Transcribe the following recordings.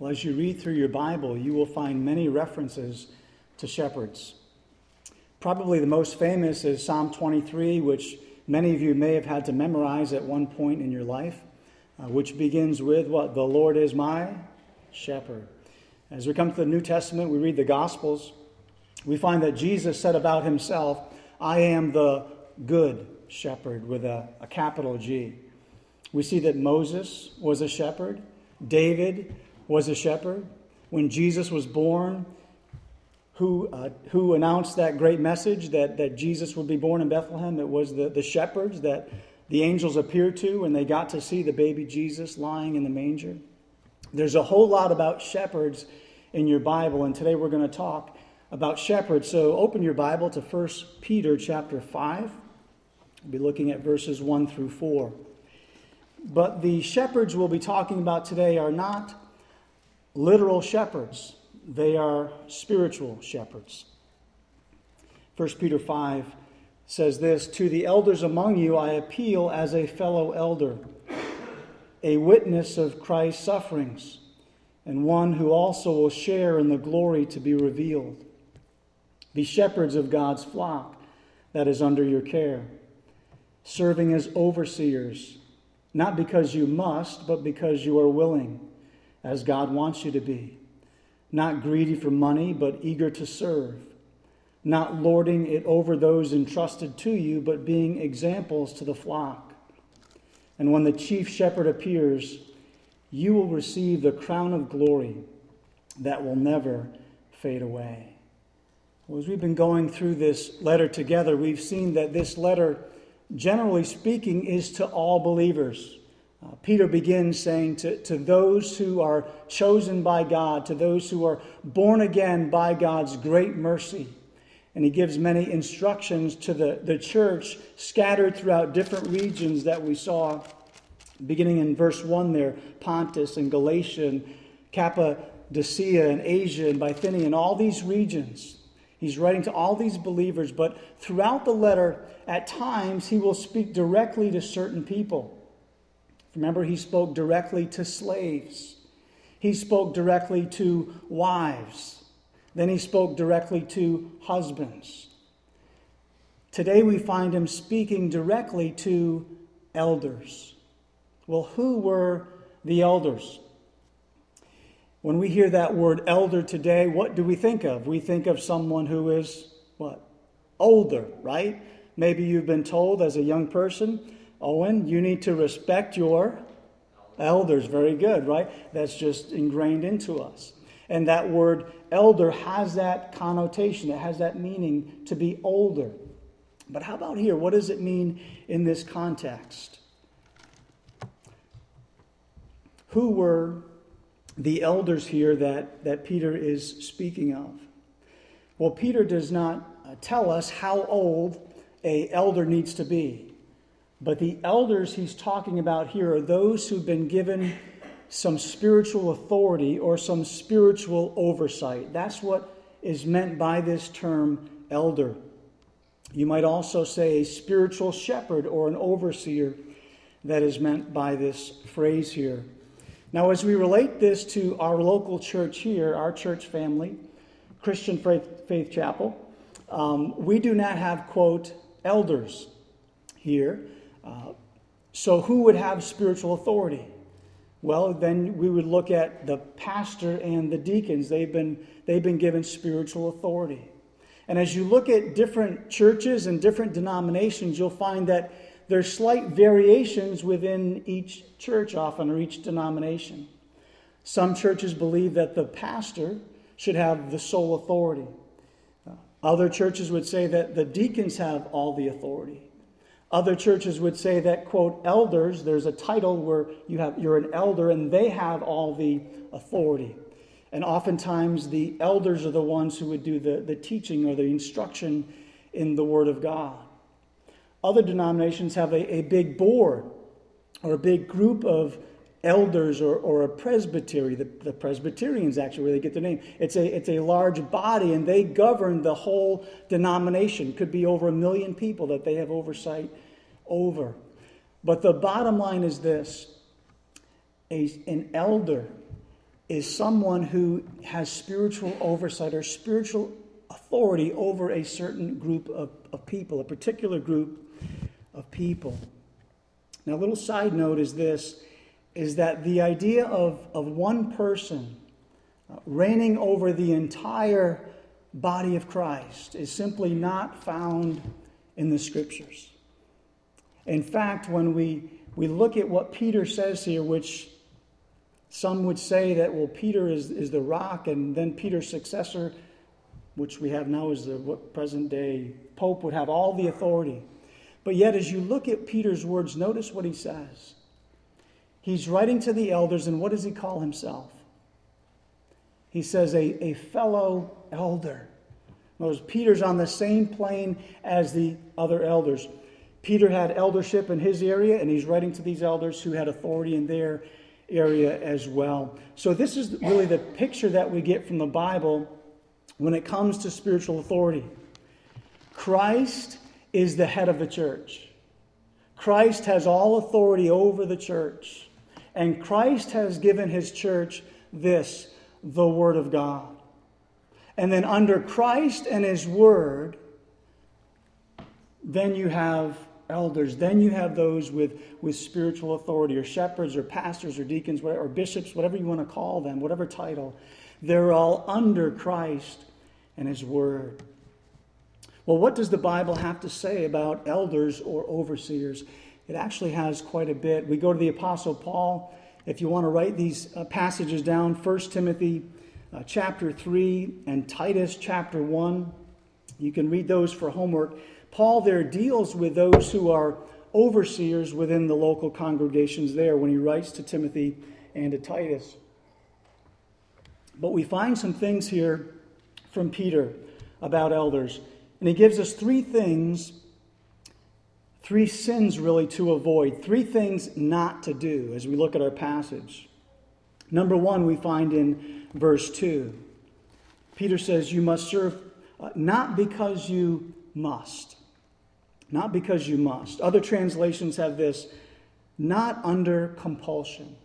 Well, as you read through your Bible, you will find many references to shepherds. Probably the most famous is Psalm 23, which many of you may have had to memorize at one point in your life, which begins with what? The Lord is my shepherd. As we come to the New Testament, we read the Gospels. We find that Jesus said about himself, I am the good shepherd with a capital G. We see that Moses was a shepherd. David was a shepherd. When Jesus was born, who announced that great message that Jesus would be born in Bethlehem? It was the shepherds that the angels appeared to when they got to see the baby Jesus lying in the manger. There's a whole lot about shepherds in your Bible, and today we're going to talk about shepherds. So open your Bible to 1 Peter chapter 5. We'll be looking at verses 1 through 4. But the shepherds we'll be talking about today are not literal shepherds. They are spiritual shepherds. 1 Peter 5 says this, To the elders among you I appeal as a fellow elder, a witness of Christ's sufferings, and one who also will share in the glory to be revealed. Be shepherds of God's flock that is under your care, serving as overseers, not because you must, but because you are willing, as God wants you to be. Not greedy for money, but eager to serve. Not lording it over those entrusted to you, but being examples to the flock. And when the chief shepherd appears, you will receive the crown of glory that will never fade away. Well, as we've been going through this letter together, we've seen that this letter, generally speaking, is to all believers. Peter begins saying to those who are chosen by God, to those who are born again by God's great mercy. And he gives many instructions to the church scattered throughout different regions that we saw, beginning in verse 1 there, Pontus and Galatia and Cappadocia and Asia and Bithynia and all these regions. He's writing to all these believers, but throughout the letter, at times, he will speak directly to certain people. Remember, he spoke directly to slaves. He spoke directly to wives. Then he spoke directly to husbands. Today we find him speaking directly to elders. Well, who were the elders? When we hear that word elder today, what do we think of? We think of someone who is, what? Older, right? Maybe you've been told as a young person, Owen, you need to respect your elders. Very good, right? That's just ingrained into us. And that word elder has that connotation. It has that meaning to be older. But how about here? What does it mean in this context? Who were the elders here that Peter is speaking of? Well, Peter does not tell us how old an elder needs to be. But the elders he's talking about here are those who've been given some spiritual authority or some spiritual oversight. That's what is meant by this term elder. You might also say a spiritual shepherd or an overseer that is meant by this phrase here. Now, as we relate this to our local church here, our church family, Christian Faith Chapel, we do not have, quote, elders here. So who would have spiritual authority? Well, then we would look at the pastor and the deacons. They've been given spiritual authority. And as you look at different churches and different denominations, you'll find that there's slight variations within each church often, or each denomination. Some churches believe that the pastor should have the sole authority. Other churches would say that the deacons have all the authority. Other churches would say that, quote, elders, there's a title where you're an elder and they have all the authority. And oftentimes the elders are the ones who would do the teaching or the instruction in the Word of God. Other denominations have a big board or a big group of elders or a presbytery. The Presbyterians actually where they get their name. It's a large body and they govern the whole denomination. Could be over 1 million people that they have oversight over. But the bottom line is this. An elder is someone who has spiritual oversight or spiritual authority over a certain group of people, a particular group of people. Now, a little side note is this, is that the idea of one person reigning over the entire body of Christ is simply not found in the Scriptures. In fact, when we look at what Peter says here, which some would say that, well, Peter is the rock, and then Peter's successor, which we have now is what present day Pope, would have all the authority. But yet, as you look at Peter's words, notice what he says. He's writing to the elders, and what does he call himself? He says, a fellow elder. Notice Peter's on the same plane as the other elders. Peter had eldership in his area, and he's writing to these elders who had authority in their area as well. So this is really the picture that we get from the Bible when it comes to spiritual authority. Christ is the head of the church. Christ has all authority over the church. And Christ has given his church this, the Word of God. And then under Christ and his Word, then you have elders. Then you have those with spiritual authority, or shepherds, or pastors, or deacons, or bishops, whatever you want to call them, whatever title. They're all under Christ and his Word. Well, what does the Bible have to say about elders or overseers? It actually has quite a bit. We go to the Apostle Paul. If you want to write these passages down, 1 Timothy chapter 3 and Titus chapter 1. You can read those for homework. Paul there deals with those who are overseers within the local congregations there when he writes to Timothy and to Titus. But we find some things here from Peter about elders. And he gives us three things, three sins really to avoid, three things not to do as we look at our passage. Number one, we find in verse 2. Peter says, you must serve not because you must. Not because you must. Other translations have this, not under compulsion.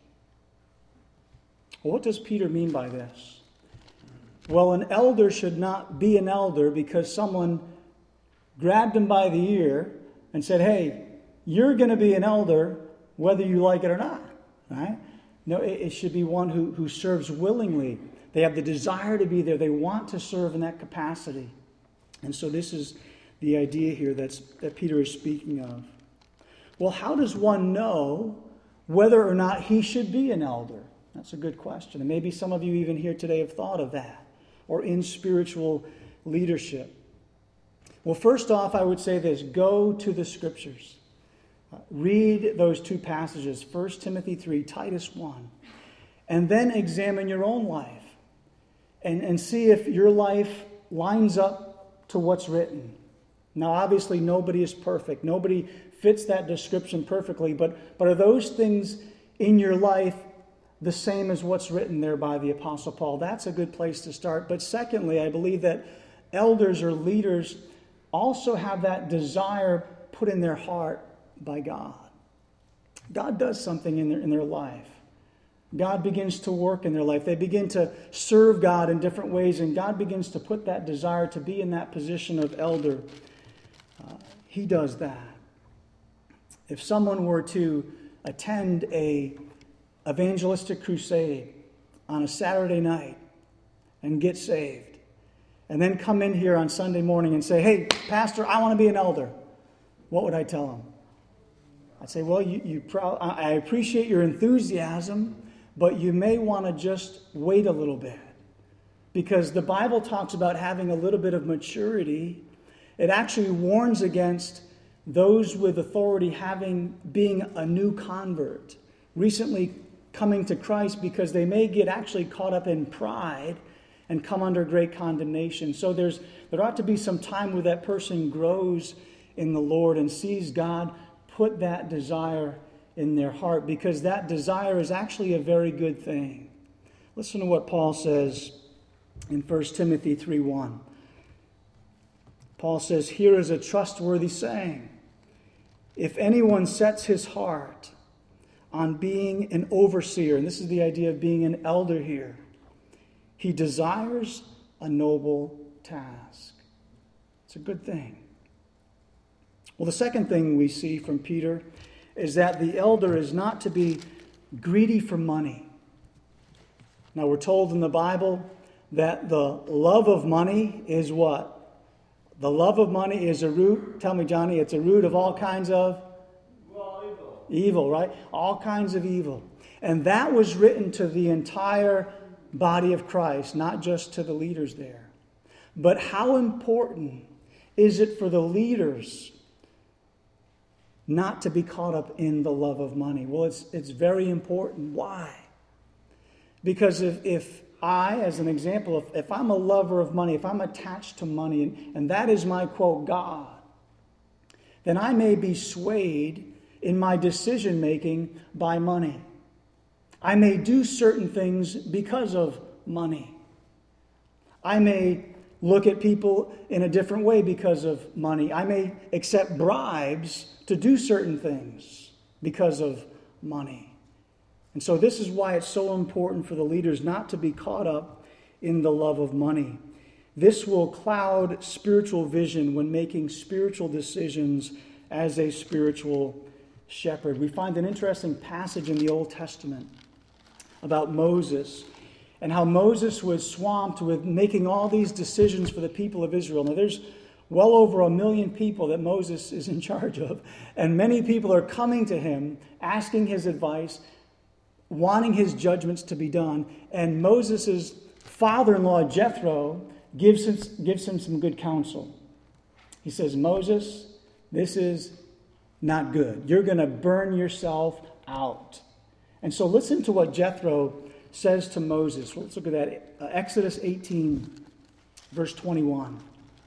Well, what does Peter mean by this? Well, an elder should not be an elder because someone grabbed him by the ear and said, hey, you're going to be an elder whether you like it or not. Right? No, it should be one who serves willingly. They have the desire to be there. They want to serve in that capacity. And so this is the idea here that Peter is speaking of. Well, how does one know whether or not he should be an elder? That's a good question. And maybe some of you even here today have thought of that, or in spiritual leadership. Well, first off, I would say this. Go to the Scriptures. Read those two passages, 1 Timothy 3, Titus 1. And then examine your own life. And see if your life lines up to what's written. Now, obviously, nobody is perfect. Nobody fits that description perfectly. But are those things in your life the same as what's written there by the Apostle Paul? That's a good place to start. But secondly, I believe that elders or leaders also have that desire put in their heart by God. God does something in their life. God begins to work in their life. They begin to serve God in different ways, and God begins to put that desire to be in that position of elder. He does that. If someone were to attend a evangelistic crusade on a Saturday night and get saved, and then come in here on Sunday morning and say, hey, Pastor, I want to be an elder, what would I tell them? I'd say, well, I appreciate your enthusiasm, but you may want to just wait a little bit. Because the Bible talks about having a little bit of maturity. It actually warns against those with authority being a new convert, recently coming to Christ, because they may get actually caught up in pride and come under great condemnation. So there ought to be some time where that person grows in the Lord and sees God put that desire in their heart, because that desire is actually a very good thing. Listen to what Paul says in 1 Timothy 3:1. Paul says, here is a trustworthy saying. If anyone sets his heart on being an overseer. And this is the idea of being an elder here. He desires a noble task. It's a good thing. Well, the second thing we see from Peter is that the elder is not to be greedy for money. Now, we're told in the Bible that the love of money is what? The love of money is a root. Tell me, Johnny, it's a root of all kinds of? Well, evil, right? All kinds of evil. And that was written to the entire body of Christ, not just to the leaders there. But how important is it for the leaders not to be caught up in the love of money? Well, it's very important. Why? Because if I, as an example, if I'm a lover of money, if I'm attached to money, and that is my, quote, God, then I may be swayed in my decision making by money. I may do certain things because of money. I may look at people in a different way because of money. I may accept bribes to do certain things because of money. And so this is why it's so important for the leaders not to be caught up in the love of money. This will cloud spiritual vision when making spiritual decisions as a spiritual shepherd. We find an interesting passage in the Old Testament about Moses and how Moses was swamped with making all these decisions for the people of Israel. Now, there's well over 1 million people that Moses is in charge of, and many people are coming to him, asking his advice, wanting his judgments to be done. And Moses' father-in-law, Jethro, gives him some good counsel. He says, Moses, this is not good. You're going to burn yourself out. And so listen to what Jethro says to Moses. Let's look at that. Exodus 18, verse 21.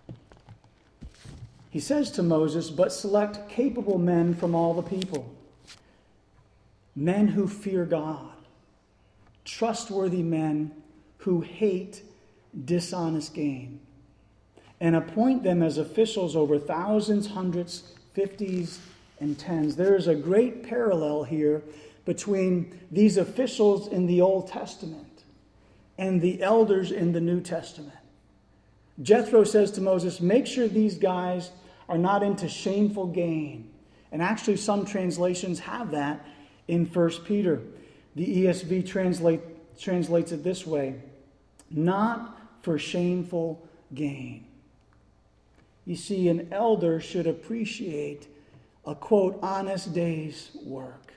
He says to Moses, but select capable men from all the people, men who fear God, trustworthy men who hate dishonest gain, and appoint them as officials over thousands, hundreds, fifties, and tens. There is a great parallel here between these officials in the Old Testament and the elders in the New Testament. Jethro says to Moses, make sure these guys are not into shameful gain. And actually some translations have that in 1 Peter. The ESV translates it this way, not for shameful gain. You see, an elder should appreciate a, quote, honest day's work.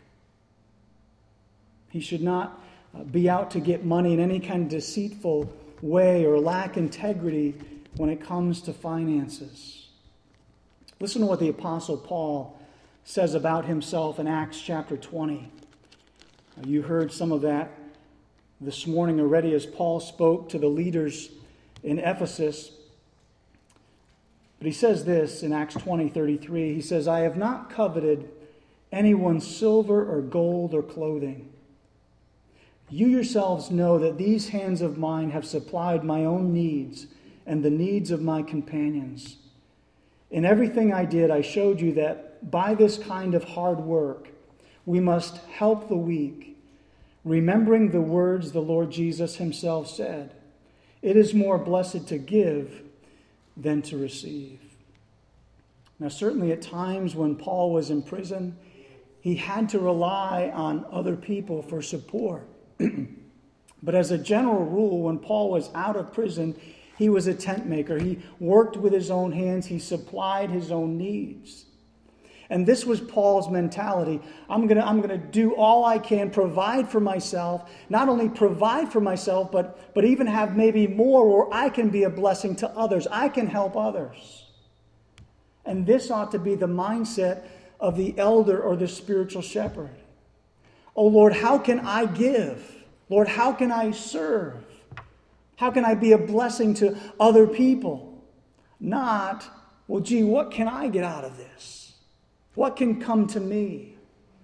He should not be out to get money in any kind of deceitful way or lack integrity when it comes to finances. Listen to what the Apostle Paul says about himself in Acts chapter 20. You heard some of that this morning already as Paul spoke to the leaders in Ephesus. But he says this in Acts 20:33. He says, I have not coveted anyone's silver or gold or clothing. You yourselves know that these hands of mine have supplied my own needs and the needs of my companions. In everything I did, I showed you that by this kind of hard work, we must help the weak, remembering the words the Lord Jesus himself said, it is more blessed to give than to receive. Now, certainly at times when Paul was in prison, he had to rely on other people for support. But as a general rule, when Paul was out of prison, he was a tent maker. He worked with his own hands. He supplied his own needs. And this was Paul's mentality. I'm going to do all I can, provide for myself, not only provide for myself, but even have maybe more where I can be a blessing to others. I can help others. And this ought to be the mindset of the elder or the spiritual shepherd. Oh Lord, how can I give? Lord, how can I serve? How can I be a blessing to other people? Not, well, gee, what can I get out of this? What can come to me?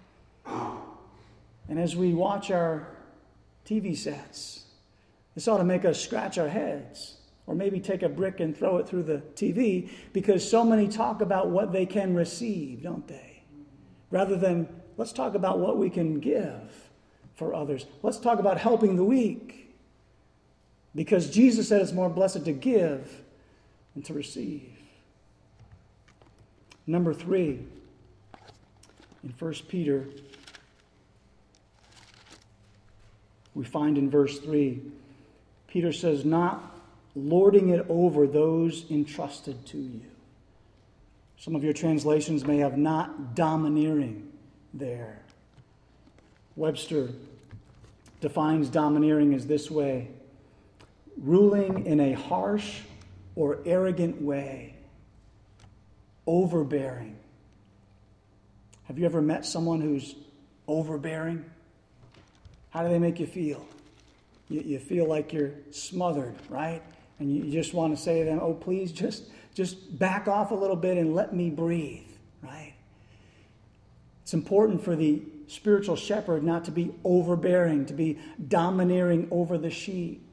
And as we watch our TV sets, this ought to make us scratch our heads or maybe take a brick and throw it through the TV because so many talk about what they can receive, don't they? Rather than Let's talk about what we can give for others. Let's talk about helping the weak. Because Jesus said it's more blessed to give than to receive. Number 3, in 1 Peter, we find in verse 3, Peter says, not lording it over those entrusted to you. Some of your translations may have not domineering there. Webster defines domineering as this way: ruling in a harsh or arrogant way, overbearing. Have you ever met someone who's overbearing? How do they make you feel? You feel like you're smothered, right? And you just want to say to them, oh, please just back off a little bit and let me breathe, right? It's important for the spiritual shepherd not to be overbearing, to be domineering over the sheep.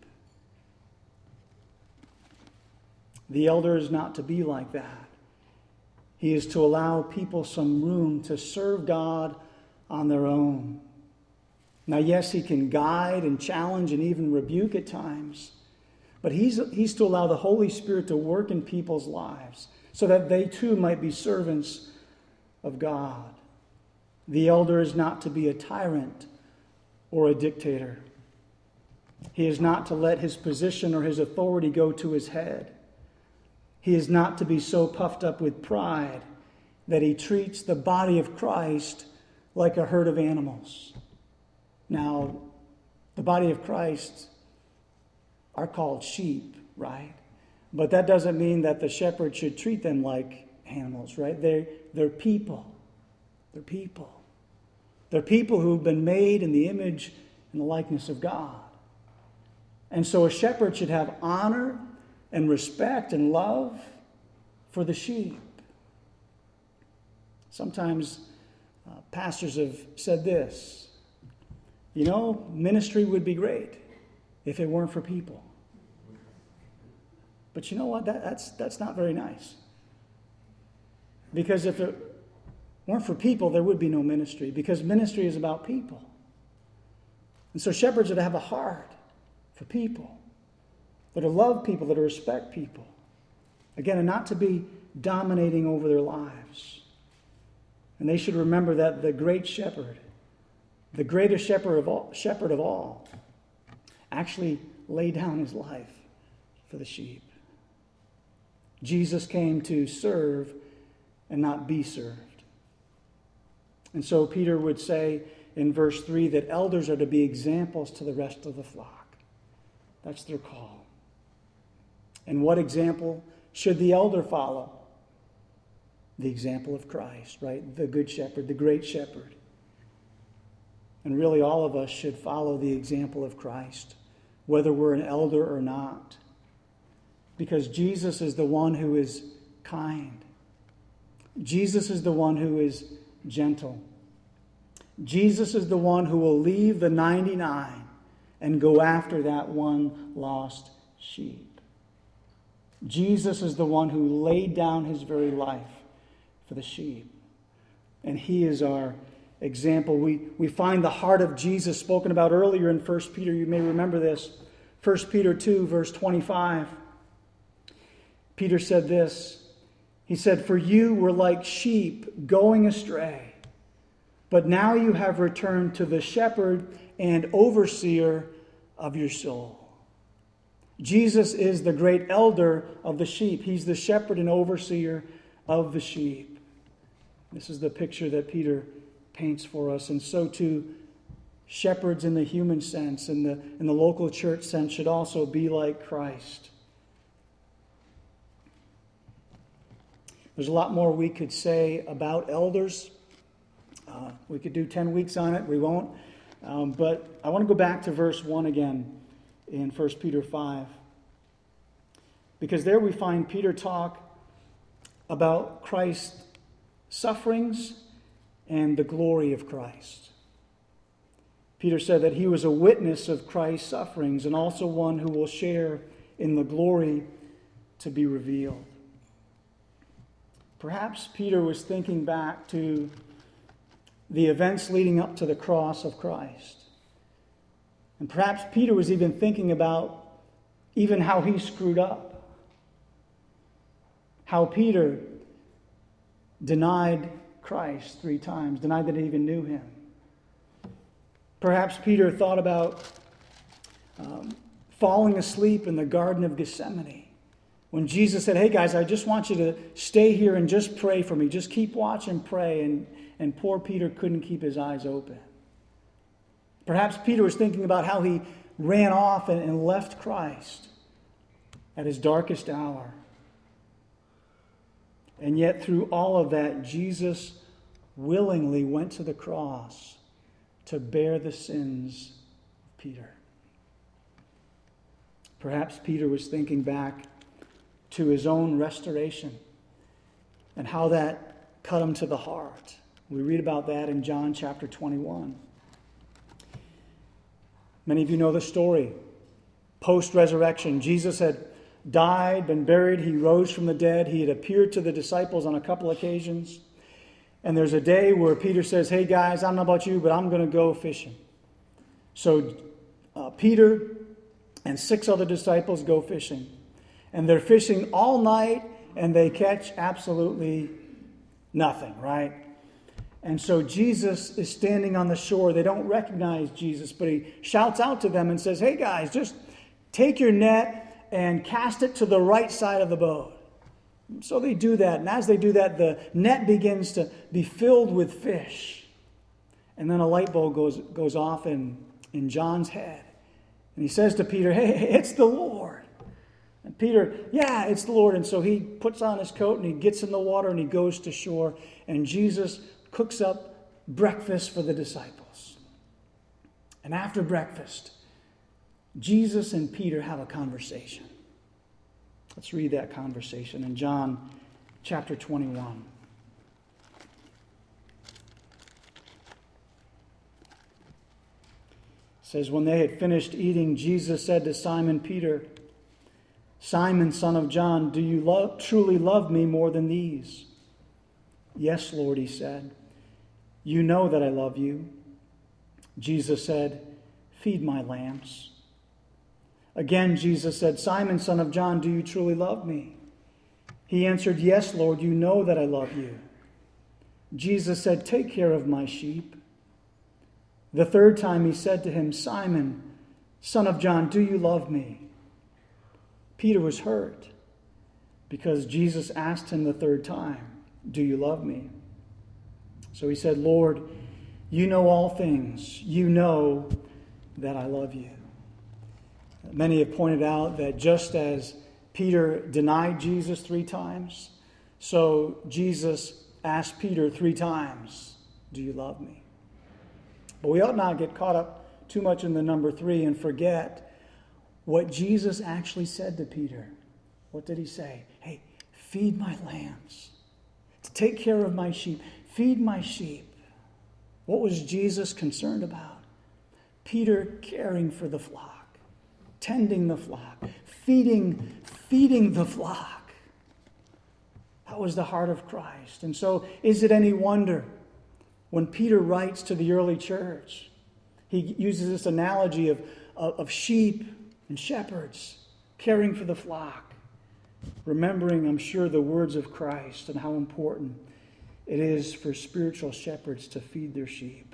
The elder is not to be like that. He is to allow people some room to serve God on their own. Now, yes, he can guide and challenge and even rebuke at times, but he's to allow the Holy Spirit to work in people's lives so that they too might be servants of God. The elder is not to be a tyrant or a dictator. He is not to let his position or his authority go to his head. He is not to be so puffed up with pride that he treats the body of Christ like a herd of animals. Now, the body of Christ are called sheep, right? But that doesn't mean that the shepherd should treat them like animals, right? They're people. They're people. They're people who've been made in the image and the likeness of God. And so a shepherd should have honor and respect and love for the sheep. Sometimes pastors have said this: ministry would be great if it weren't for people. But you know what? That's not very nice. Because if it weren't for people, there would be no ministry. Because ministry is about people. And so shepherds are to have a heart for people. They're to love people, they're to respect people. Again, and not to be dominating over their lives. And they should remember that the great shepherd, the greatest shepherd of all, actually laid down his life for the sheep. Jesus came to serve and not be served. And so Peter would say in verse 3 that elders are to be examples to the rest of the flock. That's their call. And what example should the elder follow? The example of Christ, right? The good shepherd, the great shepherd. And really all of us should follow the example of Christ, whether we're an elder or not. Because Jesus is the one who is kind. Jesus is the one who is gentle. Jesus is the one who will leave the 99 and go after that one lost sheep. Jesus is the one who laid down his very life for the sheep. And he is our example. We find the heart of Jesus spoken about earlier in 1 Peter. You may remember this. 1 Peter 2, verse 25. Peter said this. He said, "For you were like sheep going astray, but now you have returned to the shepherd and overseer of your soul." Jesus is the great elder of the sheep. He's the shepherd and overseer of the sheep. This is the picture that Peter paints for us. And so too, shepherds in the human sense, in the local church sense, should also be like Christ. There's a lot more we could say about elders. We could do 10 weeks on it. We won't. But I want to go back to verse 1 again in 1 Peter 5. Because there we find Peter talk about Christ's sufferings and the glory of Christ. Peter said that he was a witness of Christ's sufferings and also one who will share in the glory to be revealed. Perhaps Peter was thinking back to the events leading up to the cross of Christ. And perhaps Peter was even thinking about even how he screwed up. How Peter denied Christ 3 times, denied that he even knew him. Perhaps Peter thought about falling asleep in the Garden of Gethsemane when Jesus said, hey guys, I just want you to stay here and just pray for me. Just keep watch and pray. And poor Peter couldn't keep his eyes open. Perhaps Peter was thinking about how he ran off and left Christ at his darkest hour. And yet through all of that, Jesus willingly went to the cross to bear the sins of Peter. Perhaps Peter was thinking back to his own restoration and how that cut him to the heart. We read about that in John chapter 21. Many of you know the story. Post-resurrection, Jesus had died, been buried, he rose from the dead. He had appeared to the disciples on a couple occasions. And there's a day where Peter says, hey guys, I don't know about you, but I'm going to go fishing. So Peter and 6 other disciples go fishing. And they're fishing all night and they catch absolutely nothing, right? And so Jesus is standing on the shore. They don't recognize Jesus, but he shouts out to them and says, hey guys, just take your net and cast it to the right side of the boat. So they do that. And as they do that, the net begins to be filled with fish. And then a light bulb goes off in John's head. And he says to Peter, hey, it's the Lord. And Peter, yeah, it's the Lord. And so he puts on his coat and he gets in the water and he goes to shore. And Jesus cooks up breakfast for the disciples. And after breakfast, Jesus and Peter have a conversation. Let's read that conversation in John chapter 21. It says, when they had finished eating, Jesus said to Simon Peter, Simon, son of John, do you truly love me more than these? Yes, Lord, he said. You know that I love you. Jesus said, feed my lambs. Again, Jesus said, Simon, son of John, do you truly love me? He answered, yes, Lord, you know that I love you. Jesus said, take care of my sheep. The 3rd time he said to him, Simon, son of John, do you love me? Peter was hurt because Jesus asked him the 3rd time, do you love me? So he said, Lord, you know all things. You know that I love you. Many have pointed out that just as Peter denied Jesus 3 times, so Jesus asked Peter 3 times, do you love me? But we ought not get caught up too much in the number 3 and forget what Jesus actually said to Peter. What did he say? Hey, feed my lambs. To take care of my sheep. Feed my sheep. What was Jesus concerned about? Peter caring for the flock. Tending the flock, feeding the flock. That was the heart of Christ. And so is it any wonder when Peter writes to the early church, he uses this analogy of sheep and shepherds caring for the flock, remembering, I'm sure, the words of Christ and how important it is for spiritual shepherds to feed their sheep.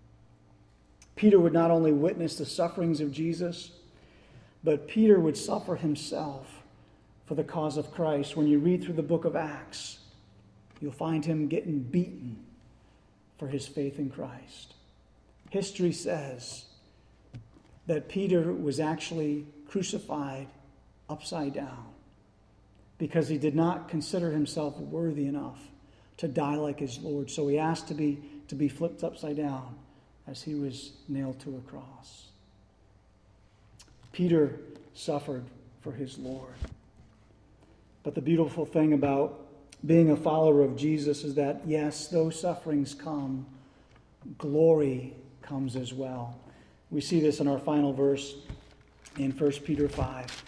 Peter would not only witness the sufferings of Jesus, but Peter would suffer himself for the cause of Christ. When you read through the book of Acts, you'll find him getting beaten for his faith in Christ. History says that Peter was actually crucified upside down because he did not consider himself worthy enough to die like his Lord. So he asked to be flipped upside down as he was nailed to a cross. Peter suffered for his Lord. But the beautiful thing about being a follower of Jesus is that, yes, those sufferings come, glory comes as well. We see this in our final verse in 1 Peter 5.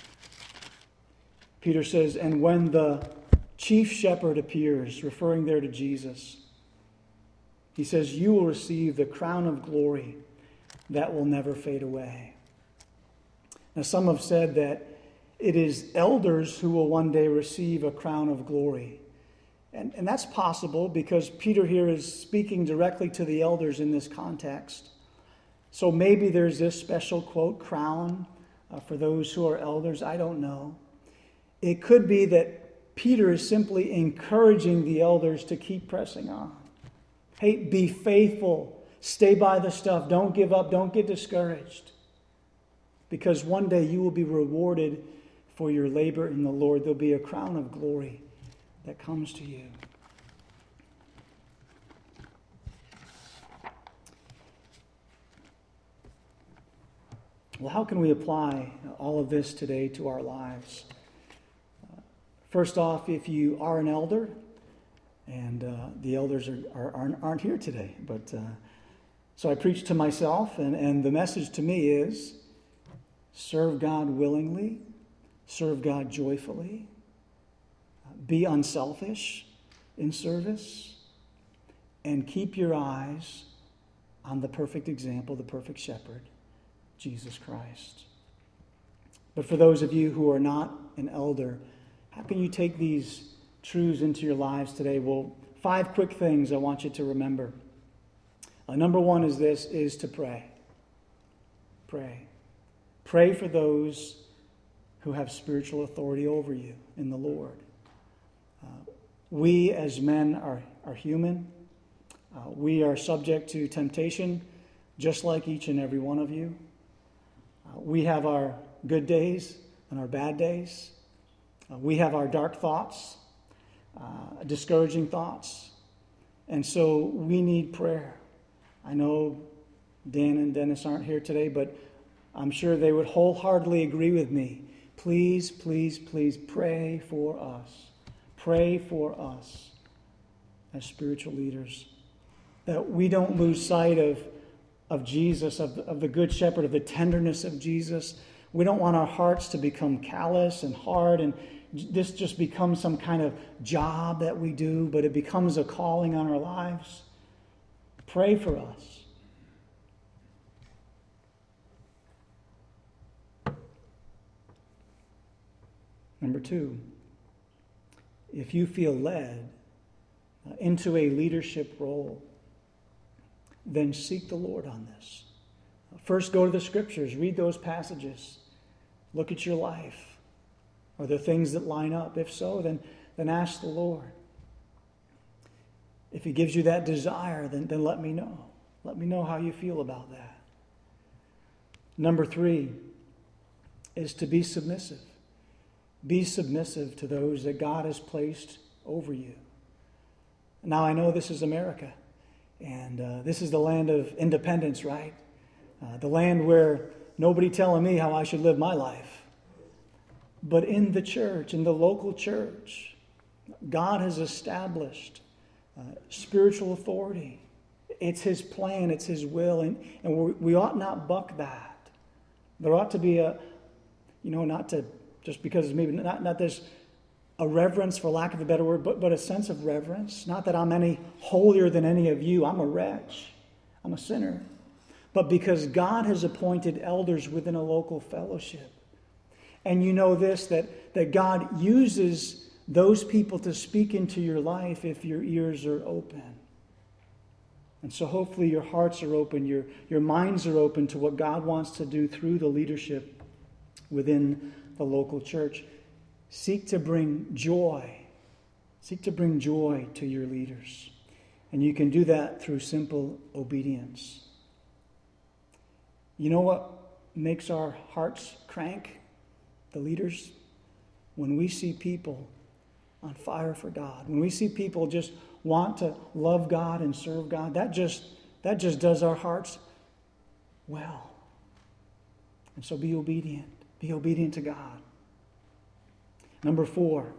Peter says, and when the chief shepherd appears, referring there to Jesus, He says, you will receive the crown of glory that will never fade away. Now, some have said that it is elders who will one day receive a crown of glory. And that's possible because Peter here is speaking directly to the elders in this context. So maybe there's this special, quote, crown for those who are elders. I don't know. It could be that Peter is simply encouraging the elders to keep pressing on. Hey, be faithful. Stay by the stuff. Don't give up. Don't get discouraged. Because one day you will be rewarded for your labor in the Lord. There'll be a crown of glory that comes to you. Well, how can we apply all of this today to our lives? First off, if you are an elder, and the elders aren't here today, but so I preach to myself, and the message to me is serve God willingly, serve God joyfully, be unselfish in service, and keep your eyes on the perfect example, the perfect shepherd, Jesus Christ. But for those of you who are not an elder, how can you take these truths into your lives today? Well, 5 quick things I want you to remember. Number 1 is to pray. Pray. Pray for those who have spiritual authority over you in the Lord. We as men are human. We are subject to temptation, just like each and every one of you. We have our good days and our bad days. We have our dark thoughts, discouraging thoughts. And so we need prayer. I know Dan and Dennis aren't here today, but I'm sure they would wholeheartedly agree with me. Please, please, please pray for us. Pray for us as spiritual leaders. That we don't lose sight of Jesus, of the Good Shepherd, of the tenderness of Jesus. We don't want our hearts to become callous and hard, and this just becomes some kind of job that we do, but it becomes a calling on our lives. Pray for us. Number 2, if you feel led into a leadership role, then seek the Lord on this. First, go to the Scriptures, read those passages, look at your life. Are there things that line up? If so, then ask the Lord. If He gives you that desire, then let me know. Let me know how you feel about that. Number 3 is to be submissive. Be submissive to those that God has placed over you. Now, I know this is America, and this is the land of independence, right? The land where nobody telling me how I should live my life. But in the church, in the local church, God has established spiritual authority. It's His plan, it's His will, and we ought not buck that. There ought to be not to, just because maybe not there's a reverence, for lack of a better word, but a sense of reverence. Not that I'm any holier than any of you. I'm a wretch. I'm a sinner. But because God has appointed elders within a local fellowship. And you know this, that God uses those people to speak into your life if your ears are open. And so hopefully your hearts are open, your minds are open to what God wants to do through the leadership within the local church. Seek to bring joy. Seek to bring joy to your leaders. And you can do that through simple obedience. You know what makes our hearts crank, the leaders? When we see people on fire for God. When we see people just want to love God and serve God, that just does our hearts well. And so be obedient. Be obedient to God. Number 4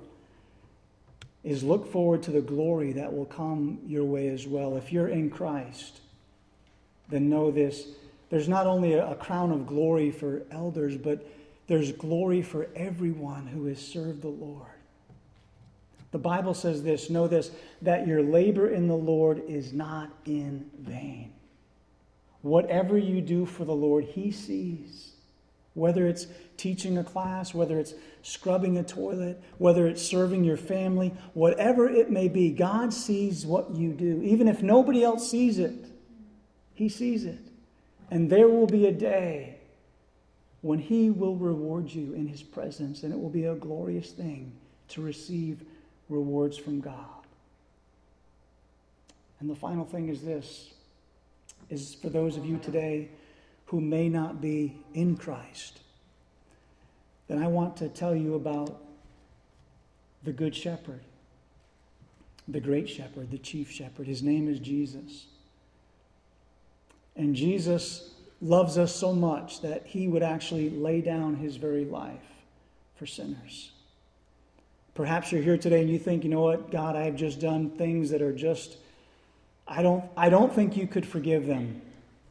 is look forward to the glory that will come your way as well. If you're in Christ, then know this. There's not only a crown of glory for elders, but there's glory for everyone who has served the Lord. The Bible says this, know this, that your labor in the Lord is not in vain. Whatever you do for the Lord, He sees. Whether it's teaching a class, whether it's scrubbing a toilet, whether it's serving your family, whatever it may be, God sees what you do. Even if nobody else sees it, He sees it. And there will be a day when He will reward you in His presence, and it will be a glorious thing to receive rewards from God. And the final thing is this, is for those of you today who may not be in Christ, then I want to tell you about the Good Shepherd, the Great Shepherd, the Chief Shepherd. His name is Jesus. And Jesus loves us so much that He would actually lay down His very life for sinners. Perhaps you're here today and you think, you know what, God, I've just done things that are just, I don't think you could forgive them.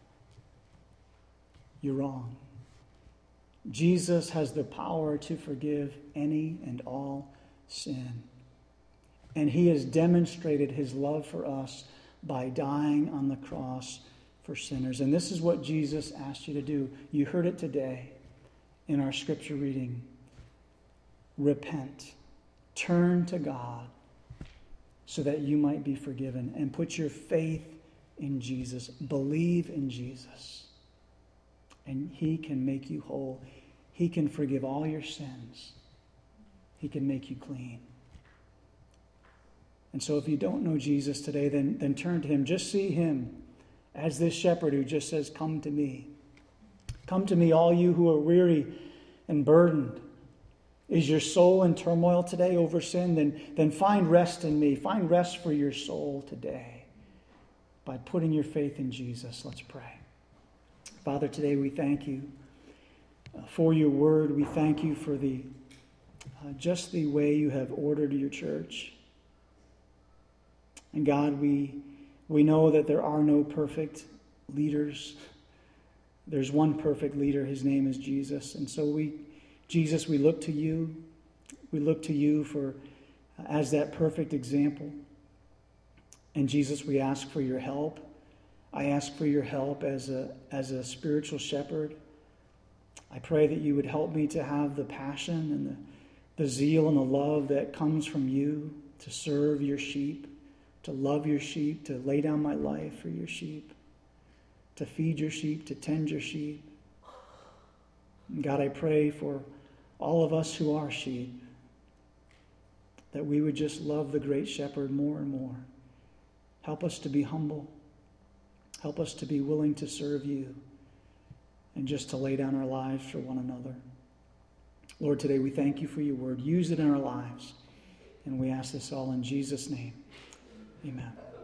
You're wrong. Jesus has the power to forgive any and all sin. And He has demonstrated His love for us by dying on the cross for sinners. And this is what Jesus asked you to do. You heard it today in our scripture reading. Repent. Turn to God so that you might be forgiven, and put your faith in Jesus. Believe in Jesus, and He can make you whole. He can forgive all your sins. He can make you clean. And so if you don't know Jesus today, then turn to Him. Just see Him as this shepherd who just says, come to me. Come to me, all you who are weary and burdened. Is your soul in turmoil today over sin? Then find rest in me. Find rest for your soul today by putting your faith in Jesus. Let's pray. Father, today we thank you for your word. We thank you for just the way you have ordered your church. And God, we know that there are no perfect leaders. There's one perfect leader. His name is Jesus. And so Jesus, we look to you. We look to you as that perfect example. And Jesus, we ask for your help. I ask for your help as a spiritual shepherd. I pray that you would help me to have the passion and the zeal and the love that comes from you to serve your sheep, to love your sheep, to lay down my life for your sheep, to feed your sheep, to tend your sheep. And God, I pray for all of us who are sheep, that we would just love the great shepherd more and more. Help us to be humble. Help us to be willing to serve you and just to lay down our lives for one another. Lord, today we thank you for your word. Use it in our lives. And we ask this all in Jesus' name. Amen.